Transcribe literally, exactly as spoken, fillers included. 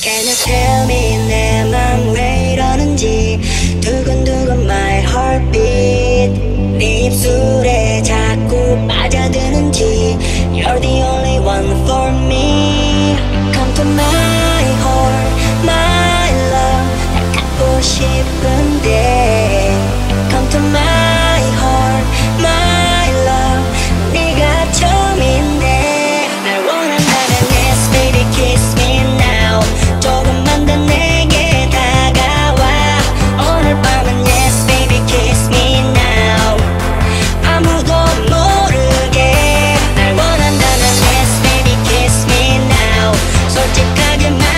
Can you tell me 내 맘 왜 이러는지 두근두근 my heartbeat 네 입술에 자꾸 빠져드는지 You're the only one for me Come to my heart, my love 날 갖고 싶은데 Come to my heart, my love 네가 처음인데 날 원한다면 yes baby kiss me now 조금만 더 내게 다가와 오늘 밤은 yes baby kiss me now 아무도 모르게 날 원한다면 yes baby kiss me now 솔직하게 말